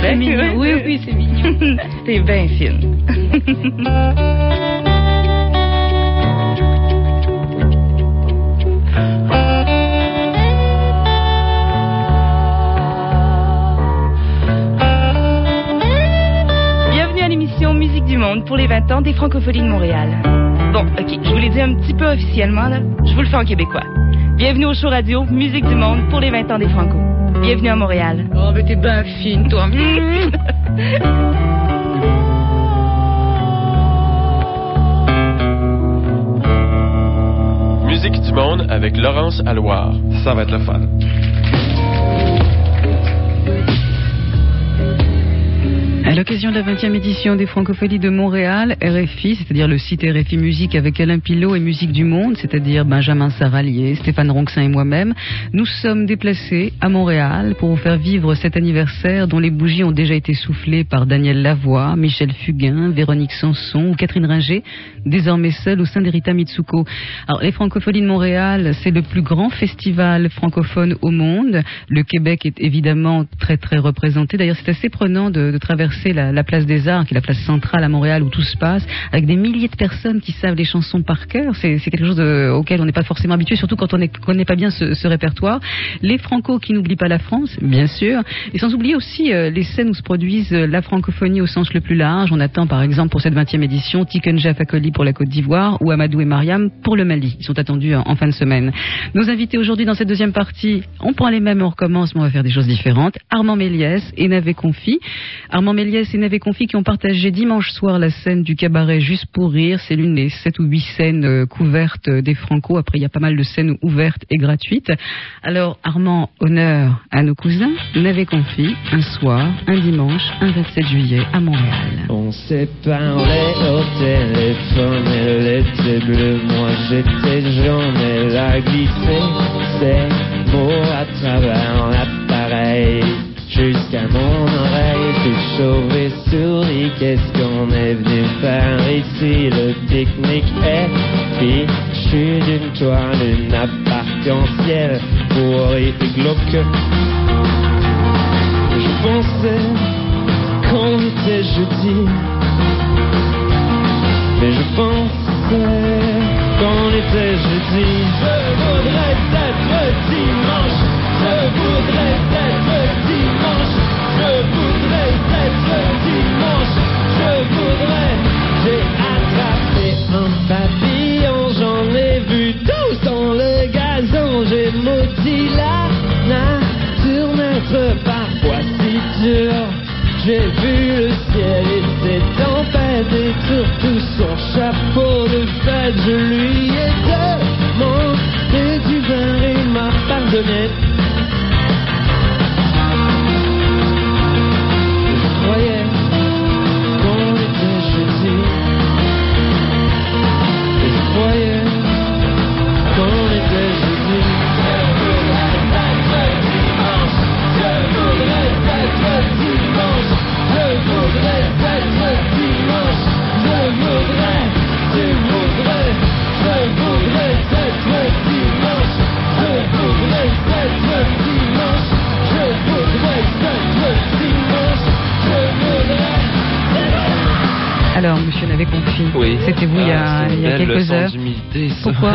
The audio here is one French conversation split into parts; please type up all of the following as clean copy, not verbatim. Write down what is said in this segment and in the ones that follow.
C'est mignon. Oui, c'est mignon. T'es bien fine. Bienvenue à l'émission Musique du Monde pour les 20 ans des Francophonies de Montréal. Bon, ok, je vous l'ai dit un petit peu officiellement, là. Je vous le fais en québécois. Bienvenue au show radio Musique du Monde pour les 20 ans des Franco. Bienvenue à Montréal. Oh, mais t'es bien fine, toi. Musique du Monde avec Laurence Alloire. Ça va être le fun. À l'occasion de la 20e édition des Francophonies de Montréal, RFI, c'est-à-dire le site RFI Musique avec Alain Pilot et Musique du Monde, c'est-à-dire Benjamin Saralier, Stéphane Ronxin et moi-même, nous sommes déplacés à Montréal pour vous faire vivre cet anniversaire dont les bougies ont déjà été soufflées par Daniel Lavoie, Michel Fugain, Véronique Sanson ou Catherine Ringer, désormais seule au sein d'Erita Mitsuko. Alors, les Francophonies de Montréal, c'est le plus grand festival francophone au monde. Le Québec est évidemment très très représenté. D'ailleurs, c'est assez prenant de traverser la place des Arts, qui est la place centrale à Montréal où tout se passe, avec des milliers de personnes qui savent les chansons par cœur. C'est quelque chose auquel on n'est pas forcément habitué, surtout quand on ne connaît pas bien ce répertoire. Les Franco qui n'oublient pas la France, bien sûr, et sans oublier aussi les scènes où se produisent la francophonie au sens le plus large. On attend par exemple pour cette 20e édition Tikenja Fakoli pour la Côte d'Ivoire ou Amadou et Mariam pour le Mali. Ils sont attendus en fin de semaine. Nos invités aujourd'hui dans cette deuxième partie, on prend les mêmes, on recommence, mais on va faire des choses différentes. Armand Méliès et Navé Confi. Armand Méliès et Navé Confi qui ont partagé dimanche soir la scène du cabaret Juste pour rire. C'est l'une des 7 ou 8 scènes couvertes des Franco. Après, il y a pas mal de scènes ouvertes et gratuites. Alors, Armand, honneur à nos cousins. Navé Confi, un soir, un dimanche, un 27 juillet à Montréal. On s'est parlé au téléphone, elle était bleue, moi j'étais jaune, elle a glissé ses mots à travers l'appareil. Jusqu'à mon oreille, tout chauve souris, qu'est-ce qu'on est venu faire ici? Le pique-nique est fichu d'une toile, une arc-en-ciel pourri et glauque. Je pensais qu'on était jeudi, mais je pensais qu'on était jeudi. Je voudrais être dimanche, je voudrais être dimanche, je voudrais être dimanche, je voudrais. J'ai attrapé un papillon, j'en ai vu tous dans le gazon. J'ai maudit la nature naître parfois si dur. J'ai vu le ciel et ses tempêtes et surtout son chapeau de fête. Je lui ai demandé du vin et il m'a pardonné. Je croyais qu'on était jeudi, et je croyais qu'on était jeudi. Je voudrais être dimanche, je voudrais être dimanche, je voudrais être dimanche, je voudrais, tu voudrais, je voudrais être dimanche, je voudrais être dimanche, je voudrais être dimanche, je voudrais. Alors, monsieur Navé Confi, Oui. c'était vous il y a quelques heures. D'humilité, ça. Pourquoi?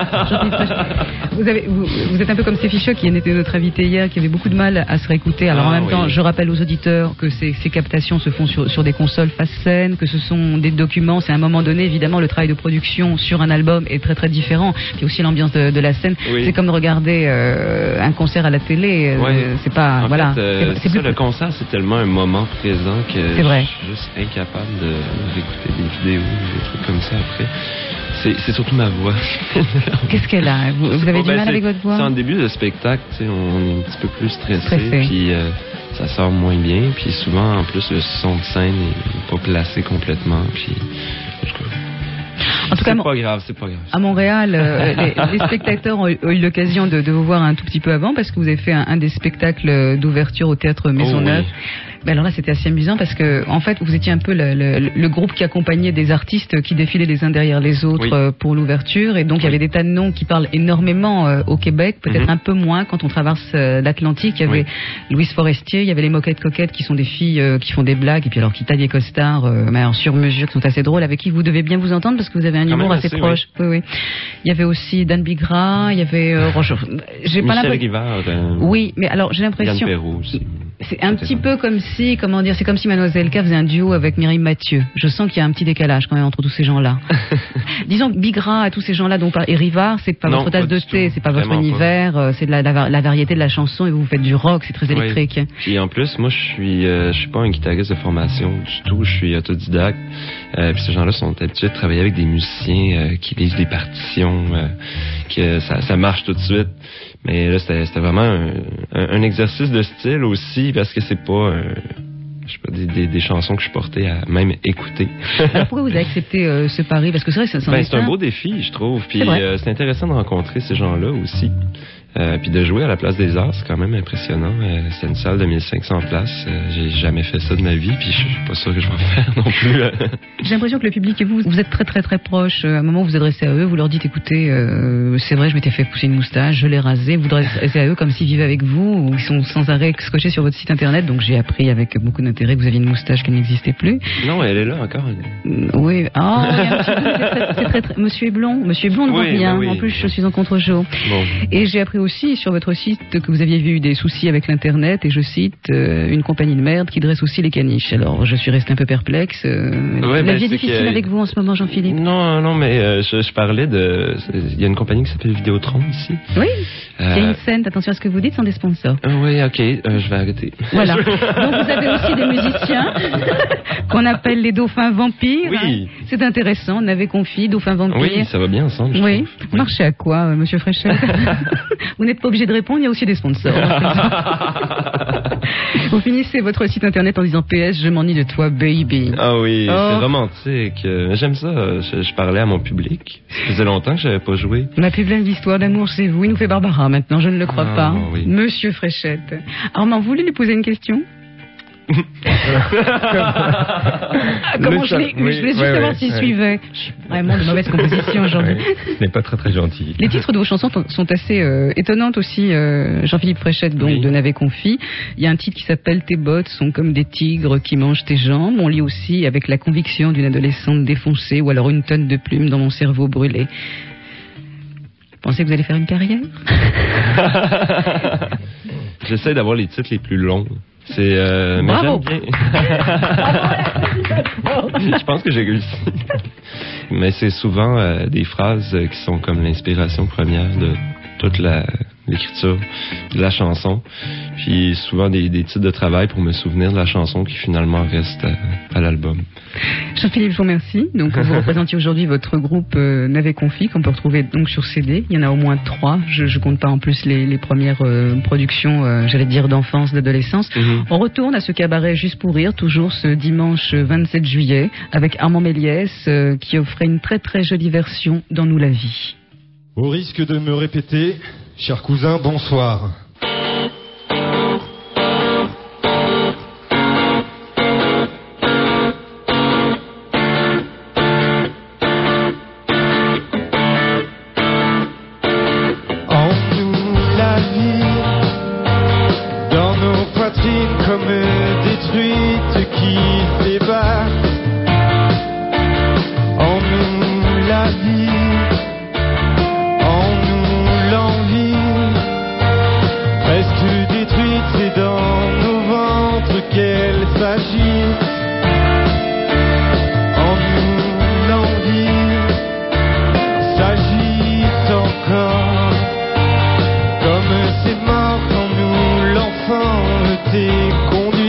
Vous êtes un peu comme Stéphie Choc, qui était notre invité hier, qui avait beaucoup de mal à se réécouter. Alors en même temps, je rappelle aux auditeurs que ces captations se font sur des consoles face scène, que ce sont des documents. C'est à un moment donné, évidemment, le travail de production sur un album est très très différent. Puis aussi l'ambiance de la scène. Oui. C'est comme de regarder un concert à la télé. C'est pas En voilà. fait, c'est plus le concert, c'est tellement un moment présent que C'est vrai. je suis juste incapable d'écouter des vidéos, des trucs comme ça après. C'est surtout ma voix. Qu'est-ce qu'elle a? Vous avez du mal avec votre voix? C'est en début de spectacle, tu sais, on est un petit peu plus stressé. Puis ça sort moins bien. Puis souvent, en plus, le son de scène n'est pas placé complètement. Puis, En tout cas, c'est pas grave. à Montréal, les spectateurs ont eu l'occasion de vous voir un tout petit peu avant parce que vous avez fait un des spectacles d'ouverture au théâtre Maisonneuve. Oui. Ben alors là, c'était assez amusant parce que, en fait, vous étiez un peu le groupe qui accompagnait des artistes qui défilaient les uns derrière les autres pour l'ouverture. Et donc, il y avait des tas de noms qui parlent énormément au Québec, peut-être un peu moins quand on traverse l'Atlantique. Il y avait Louise Forestier, il y avait les Moquettes Coquettes qui sont des filles qui font des blagues et puis alors qui taillent des costards, mais alors sur mesure, qui sont assez drôles, avec qui vous devez bien vous entendre parce que vous avez un humour assez proche. Oui. Il y avait aussi Dan Bigra, il y avait Michel Rivard. Oui, mais alors j'ai l'impression. Yann Perrault aussi. C'est un petit peu comme si, c'est comme si Mademoiselle K faisait un duo avec Mireille Mathieu. Je sens qu'il y a un petit décalage quand même entre tous ces gens-là. Disons que Bigra, tous ces gens-là et Rivard, c'est pas votre tasse de thé, c'est pas votre univers, c'est de la variété de la chanson et vous faites du rock, c'est très électrique. Et en plus, moi, je suis pas un guitariste de formation du tout, je suis autodidacte. Puis ces gens-là sont habitués de travailler avec des musiciens qui lisent des partitions, que ça marche tout de suite. Mais là, c'était vraiment un exercice de style aussi, parce que c'est pas, des chansons que je portais à même écouter. Alors pourquoi vous avez accepté ce pari? Parce que c'est vrai, c'est un beau défi, je trouve. Puis c'est intéressant de rencontrer ces gens-là aussi. Puis de jouer à la Place des Arts, c'est quand même impressionnant. C'est une salle de 1500 places. J'ai jamais fait ça de ma vie, puis je suis pas sûr que je vais le faire non plus. J'ai l'impression que le public et vous êtes très très très proches. À un moment, vous vous adressez à eux, vous leur dites, écoutez, c'est vrai, je m'étais fait pousser une moustache, je l'ai rasé. Vous vous adressez à eux comme s'ils vivaient avec vous, ou ils sont sans arrêt scotchés sur votre site internet. Donc j'ai appris avec beaucoup d'intérêt que vous aviez une moustache qui n'existait plus. Non, elle est là encore. Oui. C'est très. Monsieur est blond ne voit rien. En plus, je suis en contre-jour. Bon. Et j'ai appris aussi sur votre site que vous aviez eu des soucis avec l'internet et je cite une compagnie de merde qui dresse aussi les caniches. Alors je suis resté un peu perplexe. La vie est difficile avec vous en ce moment, Jean-Philippe. Non, mais je parlais de. Il y a une compagnie qui s'appelle Vidéotron ici. Oui. Il y a une scène. Attention à ce que vous dites, sans des sponsors. Oui, ok. Je vais arrêter. Voilà. Donc vous avez aussi des musiciens qu'on appelle les dauphins vampires. Oui. C'est intéressant. Navet Confi, dauphins vampires. Oui, ça va bien ensemble. Oui. Vous marchez à quoi, Monsieur Fréchette? Vous n'êtes pas obligé de répondre, il y a aussi des sponsors. Vous finissez votre site internet en disant PS, je m'ennuie de toi, baby. Ah oui, c'est romantique. J'aime ça. Je parlais à mon public. Ça faisait longtemps que j'avais pas joué. Ma plus belle histoire d'amour, c'est vous. Il nous fait Barbara maintenant, je ne le crois pas. Oui. Monsieur Fréchette. Armand, vous voulez lui poser une question? Comment je voulais juste savoir s'il suivait. Je suis vraiment de mauvaise composition aujourd'hui. Ce n'est pas très très gentil. Les titres de vos chansons sont assez étonnantes aussi. Jean-Philippe Fréchette, donc de Navet Confi. Il y a un titre qui s'appelle Tes bottes sont comme des tigres qui mangent tes jambes. On lit aussi avec la conviction d'une adolescente défoncée ou alors une tonne de plumes dans mon cerveau brûlé. Pensez que vous allez faire une carrière? J'essaie d'avoir les titres les plus longs. C'est bravo. Mais j'aime bien. Je pense que j'ai réussi. Mais c'est souvent des phrases qui sont comme l'inspiration première de toute l'écriture de la chanson. Puis souvent des titres de travail pour me souvenir de la chanson qui finalement reste à l'album. Jean-Philippe, je vous remercie. Donc vous représentiez aujourd'hui votre groupe Navet Confi qu'on peut retrouver donc sur CD. Il y en a au moins 3. Je compte pas en plus les premières productions, j'allais dire d'enfance, d'adolescence. On retourne à ce cabaret Juste pour rire, toujours ce dimanche 27 juillet, avec Armand Méliès qui offrait une très très jolie version dans Nous la vie. Au risque de me répéter, chers cousins, bonsoir. En nous la vie, dans nos poitrines comme détruites qui s'ébattent. En nous la vie. C'est dans nos ventres qu'elle s'agit. En nous l'envie s'agit encore. Comme c'est mort quand nous l'enfant était conduit.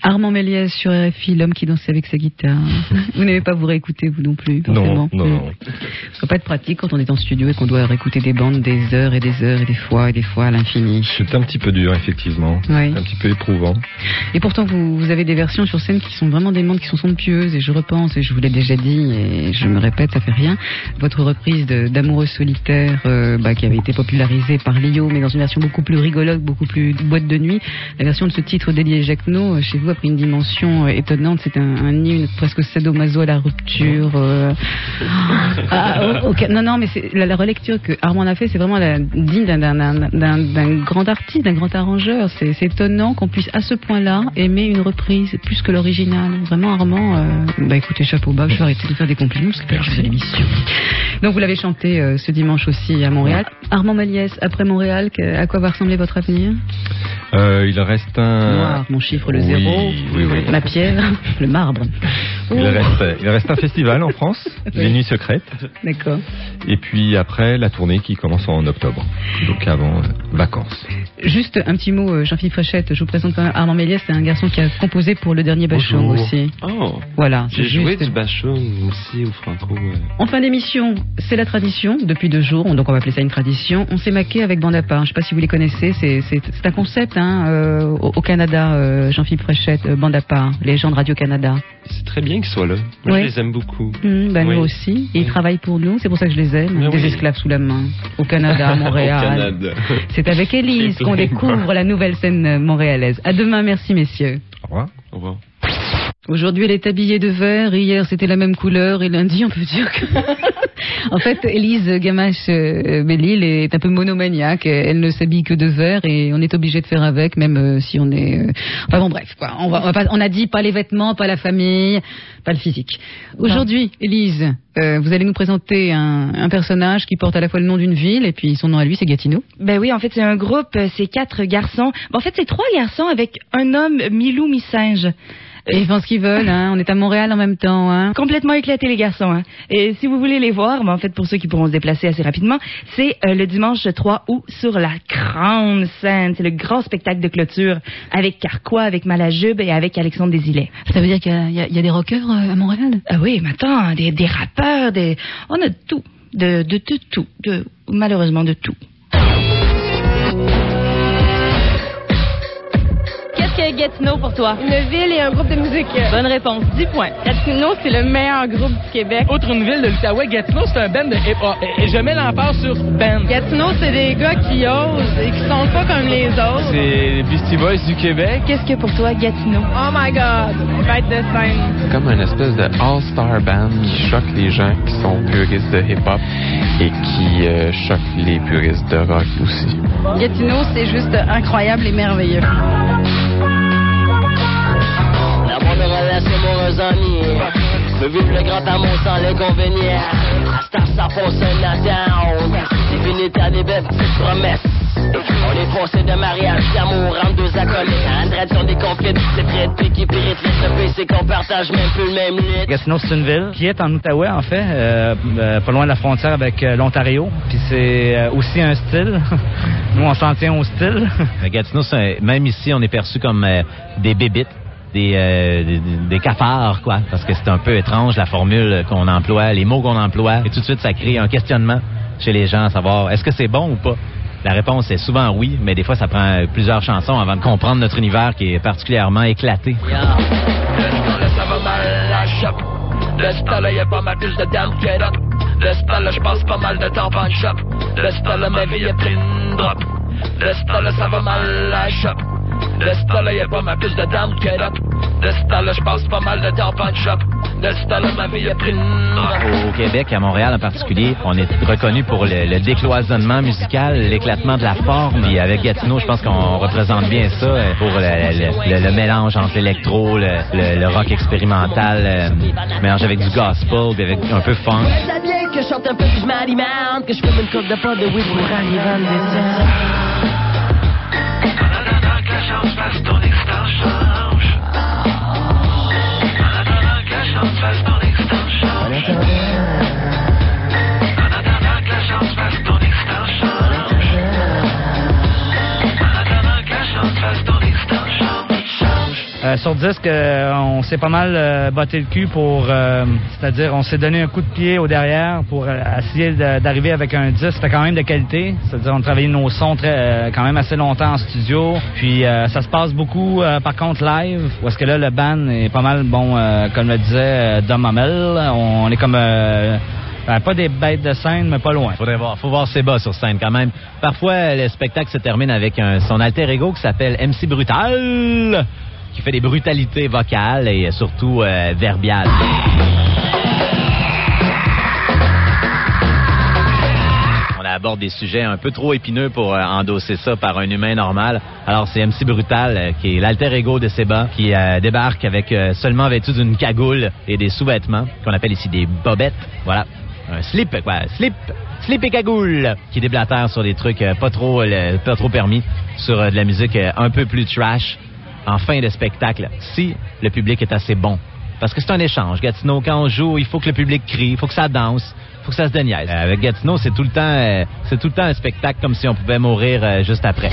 Armand Méliès sur RFI, l'homme qui dansait avec sa guitare. Vous n'aimez pas vous réécouter, vous non plus, forcément. Non. Ça peut pas être pratique quand on est en studio et qu'on doit réécouter des bandes des heures et des heures et des fois à l'infini. C'est un petit peu dur, effectivement. Oui. Un petit peu éprouvant. Et pourtant, vous avez des versions sur scène qui sont vraiment des bandes qui sont somptueuses, et je repense, et je vous l'ai déjà dit, et je me répète, ça fait rien. Votre reprise d'Amoureux solitaire, qui avait été popularisée par Lio, mais dans une version beaucoup plus rigolote, beaucoup plus boîte de nuit. La version de ce titre d'Elie et Jacquenot, chez vous, a pris une dimension étonnante. C'est un hymne presque sadomaso à la rupture. Non, mais c'est la relecture que Armand a fait, c'est vraiment digne d'un grand artiste, d'un grand arrangeur. C'est étonnant qu'on puisse à ce point-là aimer une reprise plus que l'original. Vraiment, Armand, écoutez, chapeau bas, je vais arrêter de faire des compliments parce que c'est l'émission. Donc vous l'avez chanté ce dimanche aussi à Montréal. Armand Méliès, après Montréal, à quoi va ressembler votre avenir? Il reste un... Noir, mon chiffre, le zéro, la pierre, le marbre. Il reste un festival en France, Les Nuits Secrètes. D'accord. Et puis après, la tournée qui commence en octobre. Donc avant vacances. Juste un petit mot, Jean-Philippe Fréchette, je vous présente quand même Armand Méliès, c'est un garçon qui a composé pour le dernier Bachung aussi. Oh, voilà. J'ai joué du Bachung aussi au Franco. En fin d'émission, c'est la tradition, depuis 2 jours, donc on va appeler ça une tradition. On s'est maqué avec Bande à part, je ne sais pas si vous les connaissez, c'est un concept au Canada, Jean-Philippe Fréchette, Bande à part, les gens de Radio-Canada. C'est très bien qu'ils soient là. Moi, je les aime beaucoup. Nous aussi. Et ils travaillent pour nous, c'est pour ça que je les aime. Des esclaves sous la main. Au Canada, à Montréal. Au Canada. C'est avec Élise qu'on découvre la nouvelle scène montréalaise. À demain, merci messieurs. Au revoir. Au revoir. Aujourd'hui, elle est habillée de vert. Hier, c'était la même couleur. Et lundi, on peut dire que... En fait, Élise Gamache-Bellil est un peu monomaniaque. Elle ne s'habille que de vert et on est obligé de faire avec, même si on est... Enfin bon, bref, quoi. On a dit pas les vêtements, pas la famille, pas le physique. Aujourd'hui, Élise, vous allez nous présenter un personnage qui porte à la fois le nom d'une ville et puis son nom à lui, c'est Gatineau. Ben oui, en fait, c'est un groupe, c'est 4 garçons. En fait, c'est 3 garçons avec un homme mi-loup, mi-singe. Et ils font ce qu'ils veulent, hein. On est à Montréal en même temps, hein. Complètement éclatés, les garçons, hein. Et si vous voulez les voir, en fait, pour ceux qui pourront se déplacer assez rapidement, c'est le dimanche 3 août sur la grande scène. C'est le grand spectacle de clôture avec Carquois, avec Malajube et avec Alexandre Desilets. Ça veut dire qu'il y a des rockers à Montréal? Ah oui, mais attends, des rappeurs, on a de tout. De tout. Malheureusement, de tout. Qu'est-ce que Gatineau pour toi? Une ville et un groupe de musique. Bonne réponse, 10 points. Gatineau, c'est le meilleur groupe du Québec. Outre une ville de l'Outaouais, Gatineau, c'est un band de hip-hop. Et je mets l'emphase sur band. Gatineau, c'est des gars qui osent et qui sont pas comme les autres. C'est les Beastie Boys du Québec. Qu'est-ce que pour toi, Gatineau? Oh my God, bête de scène. C'est comme une espèce de all-star band qui choque les gens qui sont puristes de hip-hop et qui choque les puristes de rock aussi. Gatineau, c'est juste incroyable et merveilleux. C'est mon amis. Je vivre le grand amour sans l'inconvénient. À Star, ça fonctionne à down. C'est fini, t'as des belles petites promesses. On est foncé de mariage, d'amour entre 2 acolytes. Andrette sur des conflits, c'est près de puis qui périte. Les c'est qu'on partage même plus le même lit. Gatineau, c'est une ville qui est en Outaouais, en fait, pas loin de la frontière avec l'Ontario. Puis c'est aussi un style. Nous, on s'en tient au style. Gatineau, même ici, on est perçu comme des bébites. Des cafards, quoi, parce que c'est un peu étrange la formule qu'on emploie, les mots qu'on emploie, et tout de suite ça crée un questionnement chez les gens à savoir est-ce que c'est bon ou pas. La réponse est souvent oui, mais des fois ça prend plusieurs chansons avant de comprendre notre univers qui est particulièrement éclaté. Le ça va mal la shop. Le style y'a pas mal plus de dames que d'up. Le style je passe pas mal de temps en shop. Le style ma vie est pleine drop. Le style ça va mal la shop. Le style y'a pas mal plus de dames que d'up. Le style je passe pas mal de temps en shop. Le style ma vie est pleine drop. Au Québec, à Montréal en particulier, on est reconnu pour le décloisonnement musical, l'éclatement de la forme. Puis avec Gatineau, je pense qu'on représente bien ça pour le mélange entre l'électro, le rock expérimental, mélange avec du gospel, puis avec un peu funk. Ça bien que je chante un peu puis je m'alimente, que je fume une coupe de pot de weed pour arriver à me descendre. Sur disque, on s'est pas mal botté le cul pour... c'est-à-dire, on s'est donné un coup de pied au derrière pour essayer d'arriver avec un disque quand même de qualité. C'est-à-dire, on travaillait nos sons quand même assez longtemps en studio. Puis, ça se passe beaucoup, par contre, live. Où est-ce que là, le band est pas mal, bon, comme le disait Dom Hamel, on est comme... pas des bêtes de scène, mais pas loin. Faut voir Seba sur scène quand même. Parfois, le spectacle se termine avec son alter ego qui s'appelle MC Brutal, qui fait des brutalités vocales et surtout verbiales. On aborde des sujets un peu trop épineux pour endosser ça par un humain normal. Alors c'est MC Brutal, qui est l'alter ego de Seba, qui débarque avec seulement vêtu d'une cagoule et des sous-vêtements, qu'on appelle ici des bobettes. Voilà. Un slip et cagoule, qui déblatère sur des trucs pas trop permis, sur de la musique un peu plus trash, en fin de spectacle, si le public est assez bon. Parce que c'est un échange. Gatineau, quand on joue, il faut que le public crie, il faut que ça danse, il faut que ça se déniaise. Avec Gatineau, c'est tout le temps un spectacle comme si on pouvait mourir juste après.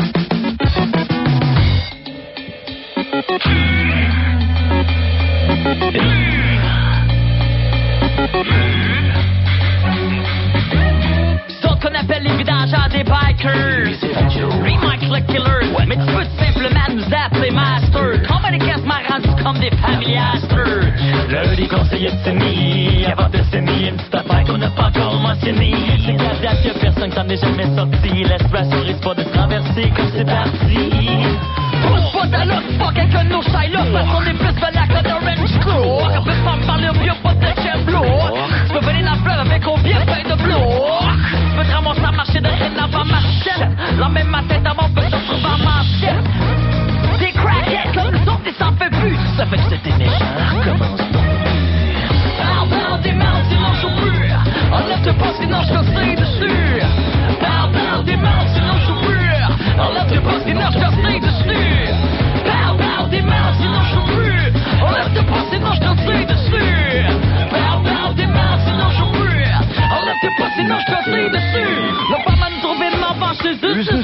Qu'on appelle les vidages à des bikers. Remix le killer. Mais tu peux tout simplement nous appeler master. On va les quasiment rendus comme des familiasters. L'heure des conseillers de Sydney. Avant de s'aimer, une petite affaire qu'on n'a pas encore mentionnée. C'est qu'à date, y'a personne qui t'en est jamais sorti. Laisse rassurer, c'est pas de traverser comme c'est parti. Pousse pas ta look, fuck avec un no shy look. Parce qu'on est plus valac que d'Orange Claw. On peut pas me parler au mieux, pas de chef blow. Tu peux venir dans le fleuve avec combien de blow. Tu peux te ramasser à marcher de haine avant ma chaîne. La même ma tête avant que je te trouve en manchette. Des crackheads comme nous autres, et ça en fait plus. Ça fait que c'était méchant, recommence non. Parle des mains, sinon je joue plus. Enlève-te pas, sinon je te sais dessus. Parle des mains, sinon je joue plus. Enlève-te pas, sinon je te sais dessus. Parle des mains, sinon je joue plus. Enlève-te pas, sinon je te sais dessus. Parle des mains, sinon je joue plus. Enlève-te pas, sinon je te sais dessus. Le pas mal trouvé de m'en chez eux.